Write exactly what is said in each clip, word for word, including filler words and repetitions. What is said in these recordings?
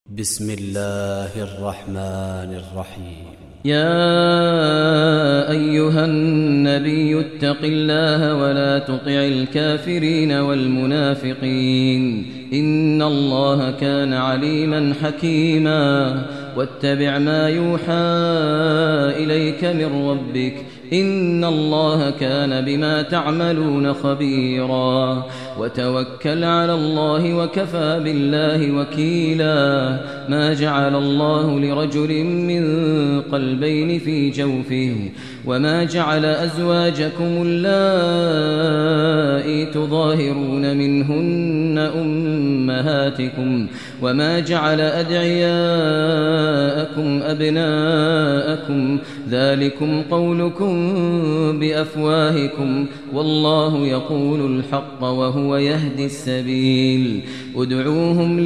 بسم الله الرحمن الرحيم. يا أيها النبي اتق الله ولا تطع الكافرين والمنافقين إن الله كان عليما حكيما واتبع ما يوحى إليك من ربك إن الله كان بما تعملون خبيرا وتوكل على الله وكفى بالله وكيلا ما جعل الله لرجل من قلبين في جوفه وما جعل أزواجكم اللائي تظاهرون منهن أمهاتكم وما جعل أدعياءكم أبناءكم ذلكم قولكم بأفواهكم والله يقول الحق وهو يهدي السبيل ادعوهم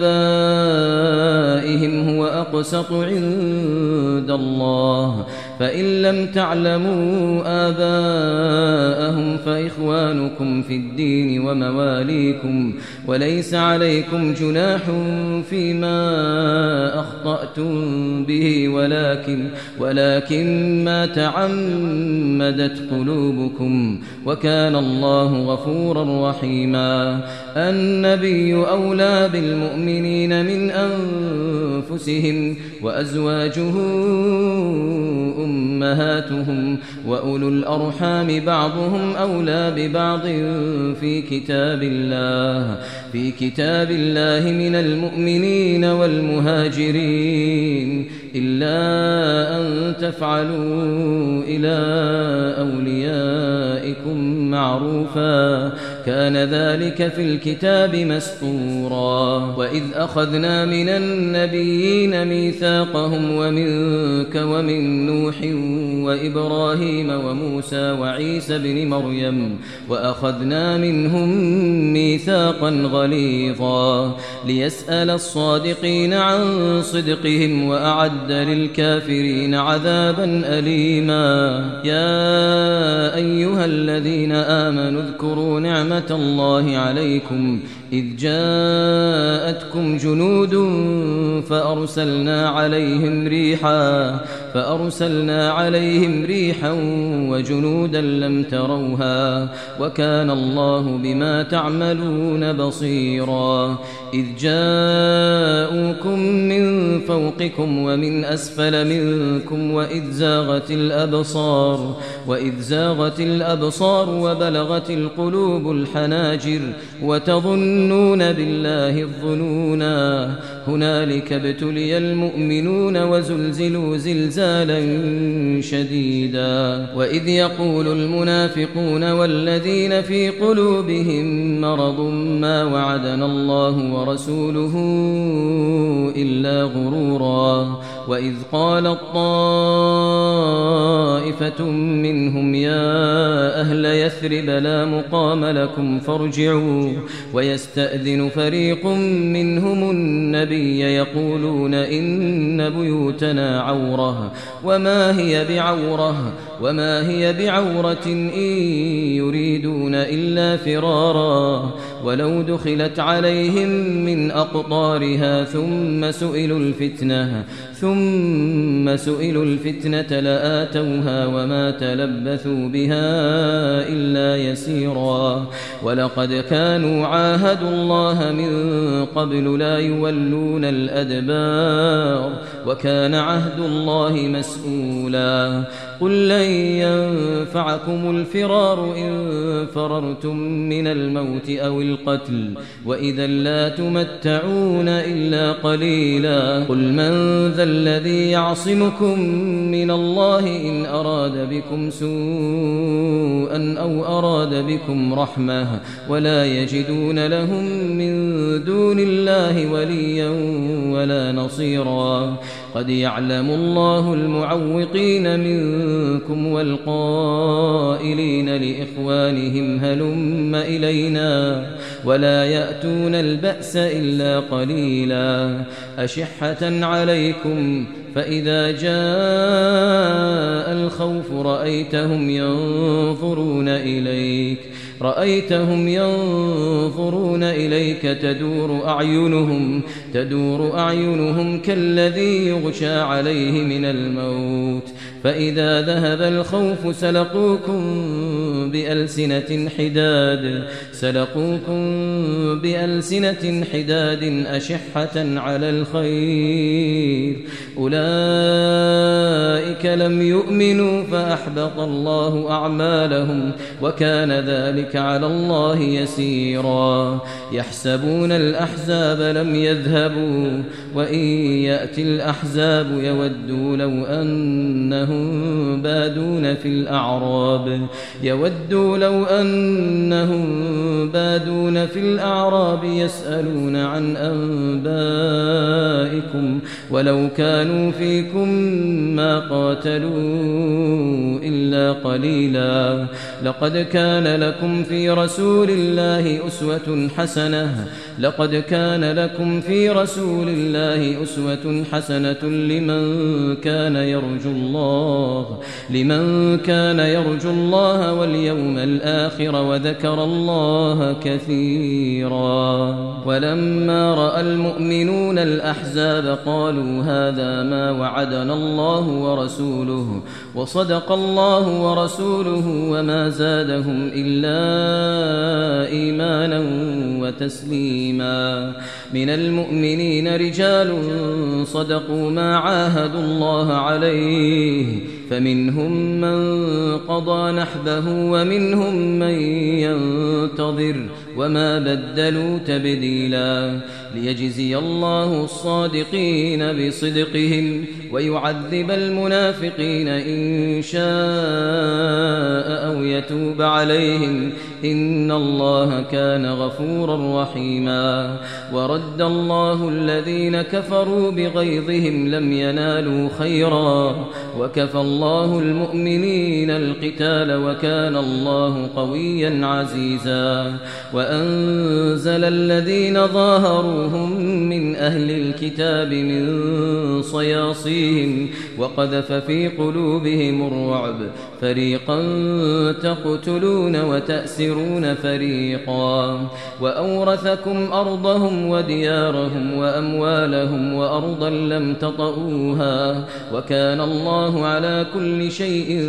لآبائهم هو أقسط عند الله فإن لم تعلموا آباءهم فإخوانكم في الدين ومواليكم وليس عليكم جناح فيما أخطأتم به ولكن, ولكن ما تعمدت قلوبكم وكان الله غفورا رحيما. النبي أولى بالمؤمنين من أنفسهم وأزواجه أمهاتهم وأولو الأرحام بعضهم أولى ببعض في كتاب الله في كتاب الله من المؤمنين والمهاجرين إلا أن تفعلوا إلى أوليائكم معروفا كان ذلك في الكتاب مسطورا. وإذ أخذنا من النبيين ميثاقهم ومنك ومن نوح وإبراهيم وموسى وعيسى بن مريم وأخذنا منهم ميثاقا غليظا ليسأل الصادقين عن صدقهم وأعد للكافرين عذابا أليما. يا أيها الذين آمنوا اذكروا نعمة الله عليكم إذ جاءتكم جنود فأرسلنا عليهم ريحا فأرسلنا عليهم ريحا وجنودا لم تروها وكان الله بما تعملون بصيرا. إذ جاءوكم من فوقكم ومن أسفل منكم وإذ زاغت الأبصار وإذ زاغت الأبصار وبلغت القلوب الحناجر وتظنون بالله الظنونا هنالك ابتلي المؤمنون وزلزلوا زلزالا شديدا. وإذ يقول المنافقون والذين في قلوبهم مرض ما وعدنا الله ورسوله إلا غرورا. وإذ قالت طائفة منهم يا أهل يثرب لا مقام لكم فارجعوا ويستأذن فريق منهم النبي يقولون إن بيوتنا عورة وما هي بعورة وما هي بعورة إن يريدون إلا فرارا ولو دخلت عليهم من أقطارها ثم سئلوا الفتنة ثم سئلوا الفتنة لآتوها وما تلبثوا بها إلا يسيرا. ولقد كانوا عاهدوا الله من قبل لا يولون الأدبار وكان عهد الله مسؤولا. قل لن ينفعكم الفرار إن فررتم من الموت أو القتل وإذا لا تمتعون إلا قليلا. قل من ذا الذي يعصمكم من الله إن أراد بكم سوءا أو أراد بكم رحمة ولا يجدون لهم من دون الله وليا ولا نصيرا. قد يعلم الله المعوقين منكم والقائلين لإخوانهم هلم إلينا ولا يأتون البأس إلا قليلا. أشحة عليكم فإذا جاء الخوف رأيتهم ينظرون إليك رأيتهم ينظرون إليك تدور أعينهم تدور أعينهم كالذي يغشى عليه من الموت فإذا ذهب الخوف سلقوكم بألسنة حداد سلقوكم بألسنة حداد أشحة على الخير أولئك لم يؤمنوا فأحبط الله أعمالهم وكان ذلك على الله يسيرا يحسبون الأحزاب لم يذهبوا وإن يأتي الأحزاب يودوا لو أنهم بادون في الأعراب يودوا لو أنهم بادون في الأعراب يسألون عن أنبائكم ولو كانوا فيكم ما قاتلوا إلا قليلا لقد كان لكم في رسول الله أسوة حسنة لقد كان لكم في رسول الله أسوة حسنة لمن كان يرجو الله لمن كان يرجو الله واليوم الآخر وذكر الله كثيرا ولما رأى المؤمنون الأحزاب قالوا هذا ما وعدنا الله ورسوله وصدق الله ورسوله وما زادهم إلا إيمانا وتسليما من المؤمنين رجال صدقوا ما عاهدوا الله عليه فمنهم من قضى نحبه ومنهم من ينتظر وما بدلوا تبديلا ليجزي الله الصادقين بصدقهم ويعذب المنافقين إن شاء أو يتوب عليهم إن الله كان غفورا رحيما ورد الله الذين كفروا بغيظهم لم ينالوا خيرا وكفى الله المؤمنين القتال وكان الله قويا عزيزا وأنزل الذين ظاهروهم من أهل الكتاب من صياصيهم وقذف في قلوبهم الرعب فريقا تقتلون وتأسرون فريقا وأورثكم أرضهم وديارهم وأموالهم وأرضا لم تطئوها وكان الله على كل شيء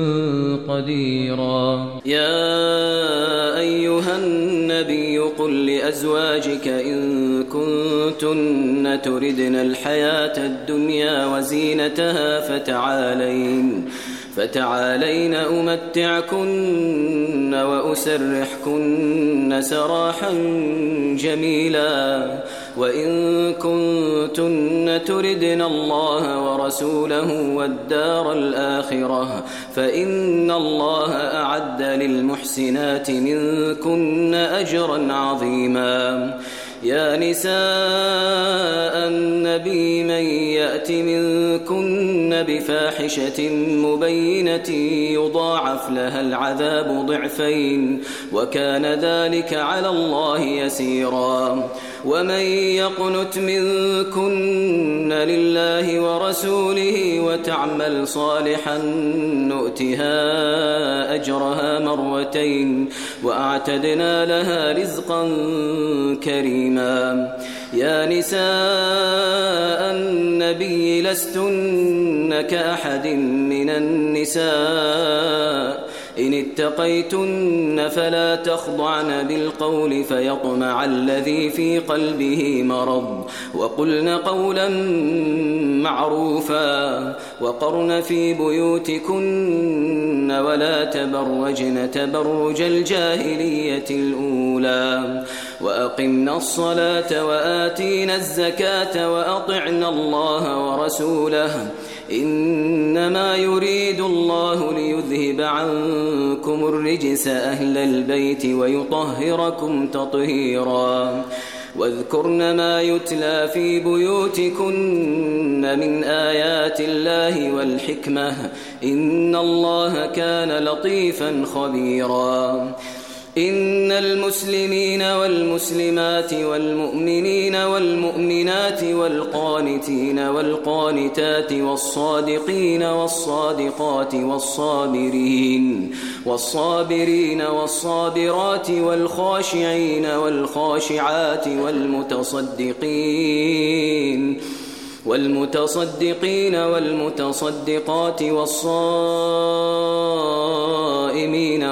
قديرا يا أيها النبي قل لأزواجك إن كنتن تردن الحياة الدنيا وزينتها فتعالين فتعالين أمتعكن وأسرحكن سراحا جميلا وإن كنتن تردن الله ورسوله والدار الآخرة فإن الله أعد للمحسنات منكن أجرا عظيما يا نساء النبي من يأت منكن بفاحشة مبينة يضاعف لها العذاب ضعفين وكان ذلك على الله يسيرا ومن يقنت منكن لله ورسوله وتعمل صالحا نؤتها أجرها مرتين وأعتدنا لها رزقا كريما يا نساء النبي لستن كأحد من النساء إن اتقيتن فلا تخضعن بالقول فيطمع الذي في قلبه مرض وقلن قولا معروفا وقرن في بيوتكن ولا تبرجن تبرج الجاهلية الأولى وأقمنا الصلاة وآتينا الزكاة وأطعنا الله ورسوله إنما يريد الله ليذهب عنكم الرجس أهل البيت ويطهركم تطهيرا واذكرن ما يتلى في بيوتكن من آيات الله والحكمة إن الله كان لطيفا خبيرا إن المسلمين والمسلمات والمؤمنين والمؤمنات والقانتين والقانتات والصادقين والصادقات والصابرين والصابرين والصابرات والخاشعين والخاشعات والمتصدقين والمتصدقين والمتصدقات والصائمين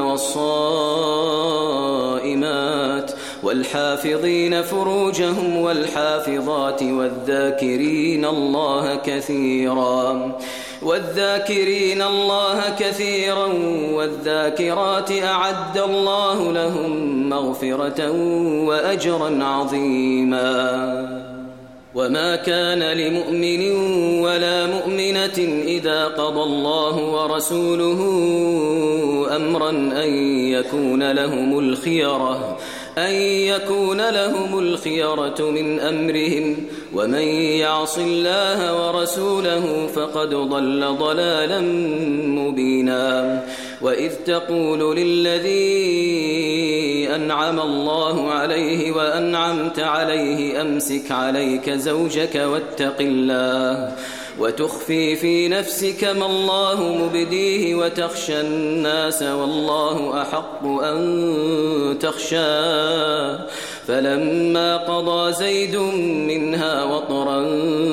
والصائمات والحافظين فروجهم والحافظات والذاكرين الله كثيرا والذاكرين الله كثيرا والذاكرات أعد الله لهم مغفرة وأجرا عظيما. وما كان لمؤمن ولا مؤمنة إذا قضى الله ورسوله أمرا أن يكون لهم الخيرة أن يكون لهم الخيرة من أمرهم ومن يعص الله ورسوله فقد ضل ضلالا مبينا. وإذ تقول للذي أنعم الله عليه وأنعمت عليه أمسك عليك زوجك واتق الله وتخفي في نفسك ما الله مبديه وتخشى الناس والله أحق أن تخشاه فلما قضى زيد منها وطرا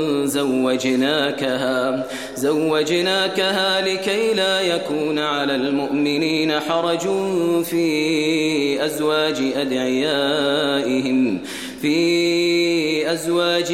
زوجناكها زوجناكها لكي لا يكون على المؤمنين حرج في أزواج أدعيائهم في أزواج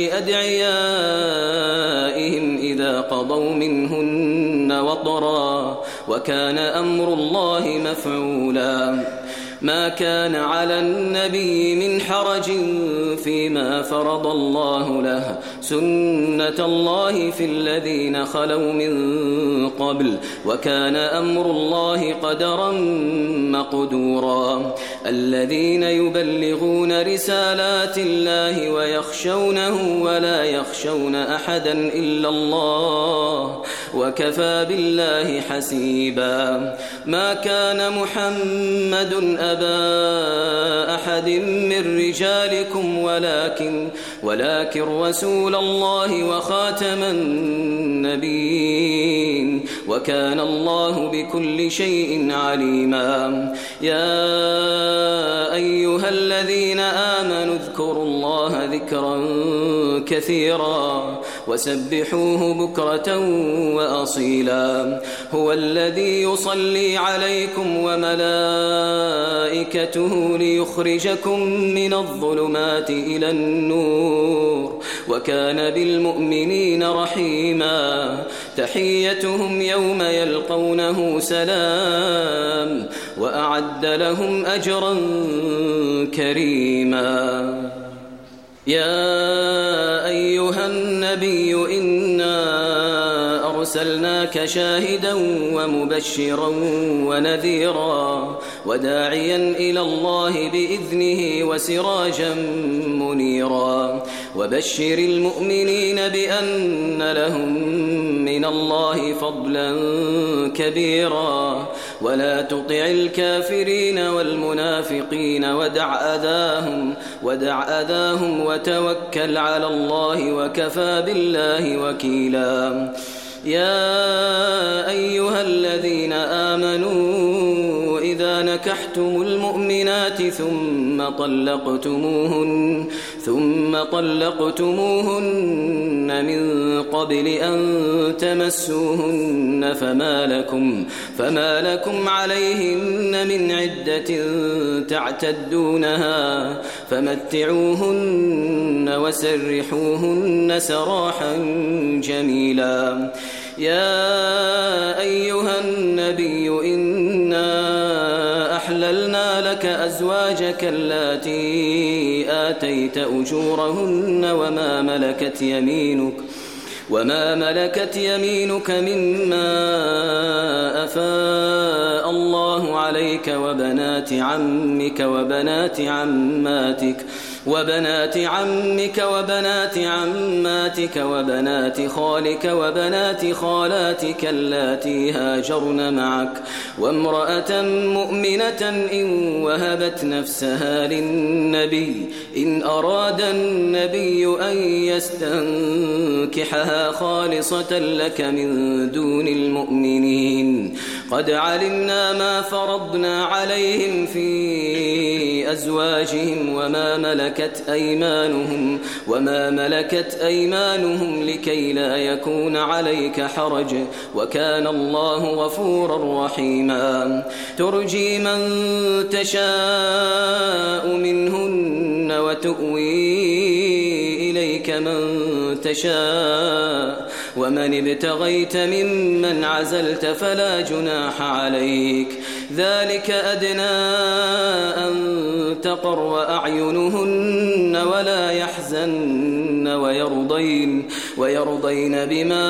أدعيائهم إذا قضوا منهن وطرا وكان أمر الله مفعولا. ما كان على النبي من حرج فيما فرض الله له سنة الله في الذين خلوا من قبل وكان أمر الله قدرا مقدورا. الذين يبلغون رسالات الله ويخشونه ولا يخشون أحدا إلا الله وكفى بالله حسيبا. ما كان محمد أبا أحد من رجالكم ولكن ولكن رسول الله وخاتم النبيين وكان الله بكل شيء عليما. يا أيها الذين آمنوا اذكروا الله ذكرا كثيرا وسبحوه بكرة وأصيلا. هو الذي يصلي عليكم وملائكته ليخرجكم من الظلمات إلى النور وكان بالمؤمنين رحيما. تحيتهم يوم يلقونه سلام وأعد لهم أجرا كريما. يا أيها النبي إنا أرسلناك شاهدا ومبشرا ونذيرا وداعيا إلى الله بإذنه وسراجا منيرا. وبشر المؤمنين بأن لهم من الله فضلا كبيرا ولا تطع الكافرين والمنافقين ودع أذاهم ودع أذاهم وتوكل على الله وكفى بالله وكيلا. يا أيها الذين آمنوا إذا نكحتم المؤمنات ثم طلقتموهن ثم طلقتموهن من قبل أن تمسوهن فما لكم فما لكم عليهن من عدة تعتدونها فمتعوهن وسرحوهن سراحا جميلا. يا أيها النبي إنا أحللنا لك أزواجك اللاتي آتيت أجورهن وما ملكت يمينك وما ملكت يمينك مما أفاء الله عليك وبنات عمك وبنات عماتك وبنات عمك وبنات عماتك وبنات خالك وبنات خالاتك اللاتي هاجرن معك وامرأة مؤمنة إن وهبت نفسها للنبي إن أراد النبي أن يستنكحها خالصة لك من دون المؤمنين قد علمنا ما فرضنا عليهم في أزواجهم وما ملكت أيمانهم وما ملكت أيمانهم لكي لا يكون عليك حرج وكان الله غفورا رحيما ترجي من تشاء منهن وتؤوي إليك من تشاء ومن ابتغيت ممن عزلت فلا جناح عليك ذلك أدنى أن تقر أعينهن ولا يحزن ويرضين, ويرضين بما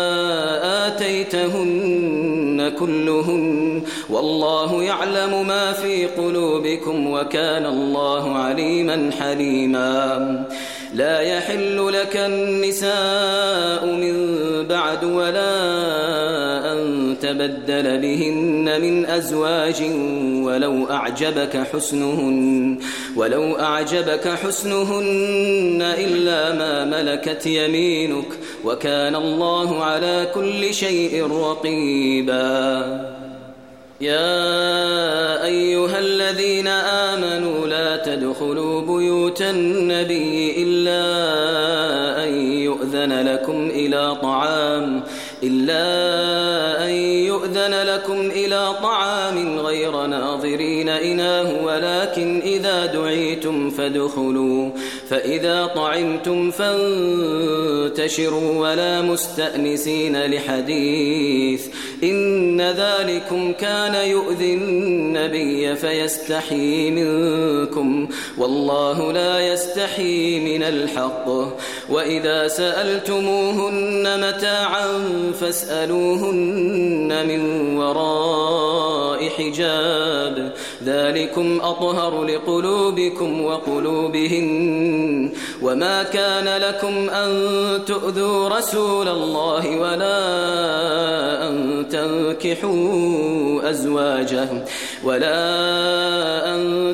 آتيتهن كلهن والله يعلم ما في قلوبكم وكان الله عليما حليما لا يحل لك النساء من بعد ولا أن تبدل بهن من أزواج ولو أعجبك حسنهن ولو أعجبك حسنهن إلا ما ملكت يمينك وكان الله على كل شيء رقيبا يا أيها الذين آمنوا لا تدخلوا بيوت النبي إلا أن يؤذن لكم إلى طعام إلا أن يؤذن لكم إلى طعام غير ناظرين إناه ولكن إذا دعيتم فادخلوا فإذا طعمتم فانتشروا ولا مستأنسين لحديث إن ذلكم كان يؤذي النبي فيستحيي منكم والله لا يستحيي من الحق وإذا سألتموهن متاعا فاسألوهن من وراء حجاب ذلكم أطهر لقلوبكم وقلوبهن وما كان لكم أن تؤذوا رسول الله ولا أن تنكحوا أزواجه ولا أن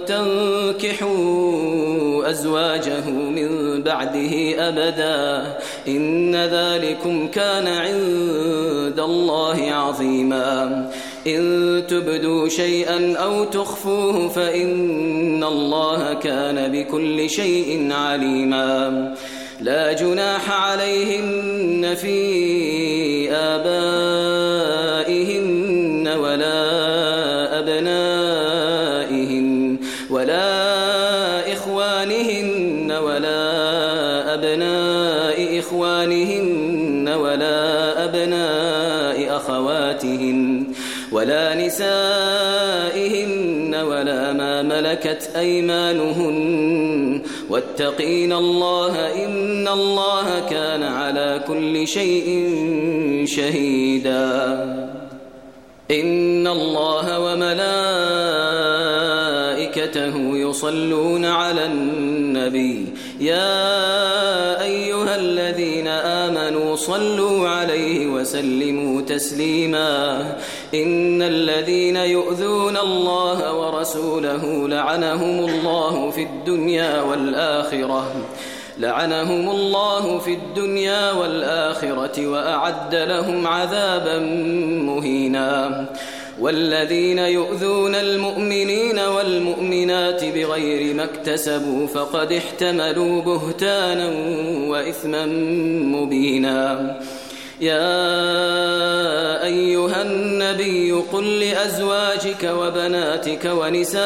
تنكحوا أزواجه من بعده أبدا إن ذلكم كان عند الله عظيما إن تبدوا شيئا أو تخفوه فإن الله كان بكل شيء عليما لا جناح عليهن في آبائهن ولا أبنائهن ولا إخوانهن ولا أبناء إخوانهن ولا أبناء أخواتهن ولا نسائهن ولا ما ملكت أيمانهن واتقين الله إن الله كان على كل شيء شهيدا إن الله وملائكته يصلون على النبي يا أيها الذين آمنوا صلوا عليه وسلموا تسليما إن الذين يؤذون الله ورسوله لعنهم الله في الدنيا والآخرة لعنهم الله في الدنيا والآخرة وأعد لهم عذابا مهينا والذين يؤذون المؤمنين والمؤمنات بغير ما اكتسبوا فقد احتملوا بهتانا وإثما مبينا يا أيها النبي قل لأزواجك وبناتك ونساء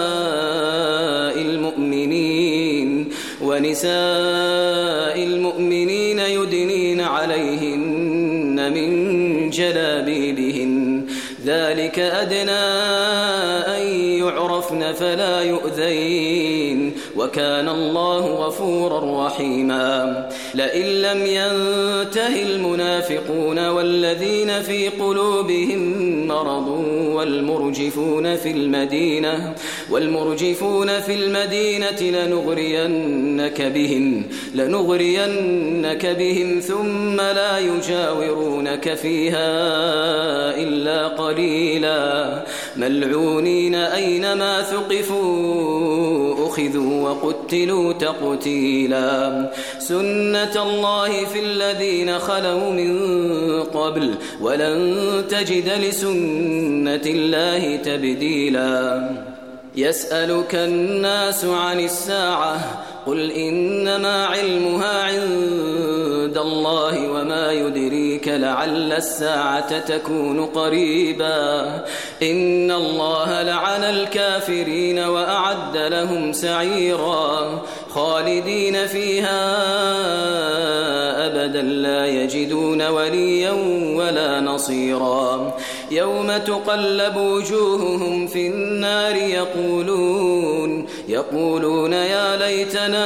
المؤمنين ونساء المؤمنين يدنين عليهن من جلابيبهن ذلك أدنى أن يعرفن فلا يؤذين وكان الله غفورا رحيما لئن لم ينته المنافقون والذين في قلوبهم مرض والمرجفون في المدينة والمرجفون في المدينة لنغرينك بهم لنغرينك بهم ثم لا يجاورونك فيها إلا قليلا ملعونين أينما ثقفوا أخذوا وقتلوا تقتيلا سنة الله في الذين خلوا من قبل ولن تجد لسنة الله تبديلا يسألك الناس عن الساعة قل إنما علمها عند الله وما يدريك لعل الساعة تكون قريبا إن الله لعن الكافرين وأعد لهم سعيرا خالدين فيها أبدا لا يجدون وليا ولا نصيرا يوم تقلب وجوههم في النار يقولون يقولون يا ليتنا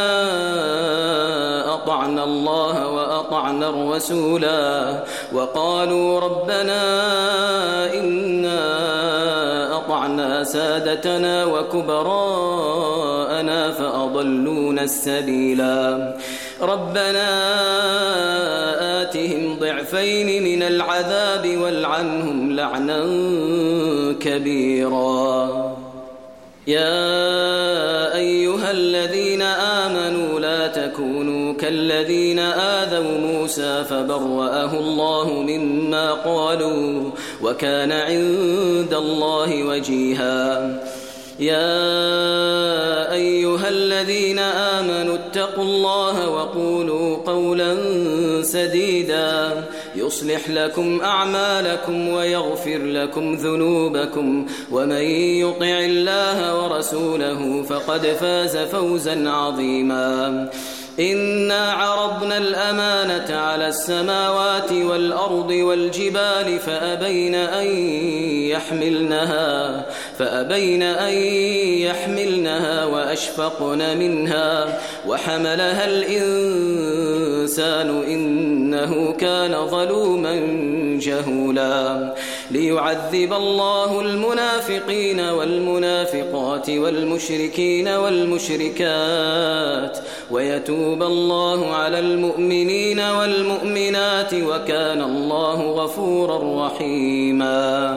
أطعنا الله وأطعنا الرسولا وقالوا ربنا إنا أطعنا سادتنا وكبراءنا فأضلونا السبيلا ربنا آتهم ضعفين من العذاب والعنهم لعنا كبيرا يا أيها الذين آمنوا لا تكونوا كالذين آذوا موسى فبرأه الله مما قالوا وكان عند الله وجيها يا أيها الذين آمنوا اتقوا الله وقولوا قولا سديدا يصلح لكم أعمالكم ويغفر لكم ذنوبكم ومن يطع الله ورسوله فقد فاز فوزا عظيما إنا عرضنا الأمانة على السماوات والأرض والجبال فأبين أن يحملنها فأبين أن يحملنها وأشفقن منها وحملها الإنسان إنه كان ظلوما جهولا ليعذب الله المنافقين والمنافقات والمشركين والمشركات ويتوب الله على المؤمنين والمؤمنات وكان الله غفورا رحيما